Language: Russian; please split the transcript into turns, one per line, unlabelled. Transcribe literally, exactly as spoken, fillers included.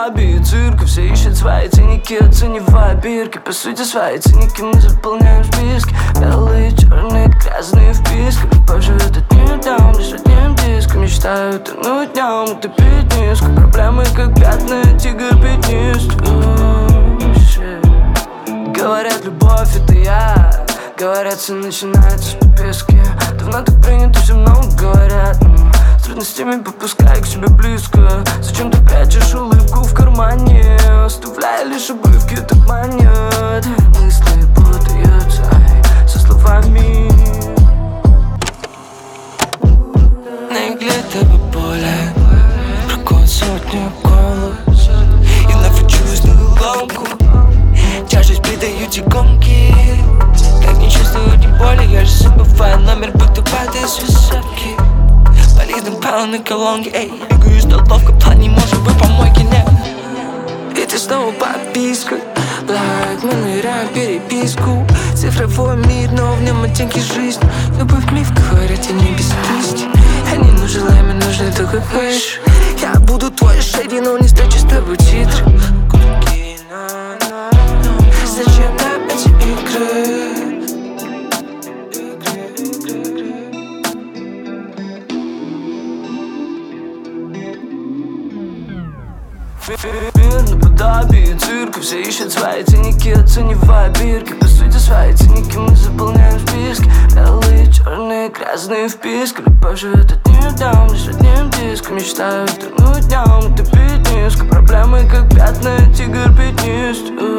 подобие цирка. Все ищут свои ценники, оценивая бирки. По сути, свои ценники мы заполняем списки. Белые, черные, грязные вписки. Любовь живет одним днем, лишь одним диском. Мечтаю тонуть днем, утопить низко. Проблемы как пятна, тигр пятнист. Говорят, любовь это я. Говорят, все начинается с подписки. Давно так принято, все много говорят. С трудностями попускай к себе близко. Зачем ты прячешь улыбку в кармане? Оставляя лишь обрывки, так манят. Мысли путаются со словами.
На игле тебе поле проходит сотню голос. И вновь чувствую ломку. Тяжесть придает и гонки. Как не чувствую ни боли, я же забываю номер, будто падаю с высотки. Болит напаланы колонки, эй. Бегаю столовка, в плане может быть помойки, нет. И ты снова подписка. Лайк, мы ныряем в переписку. Цифровой мир, но в нем оттенки жизни. Любовь, миф, говорят, и не без кисти. Я не нужен лайм, нужны только хэш. Я буду твой шейди, но не встречу с тобой титры. Зачем нам эти игры?
Мир наподобие цирка. Все ищут свои ценники, оценивая бирки. По сути, свои ценники мы заполняем списки. Белые, черные, грязные вписки. Любовь живет одним днем, лишь одним диском. Мечтаю тонуть днем, утопить низко. Проблемы как пятна, тигр пятнист.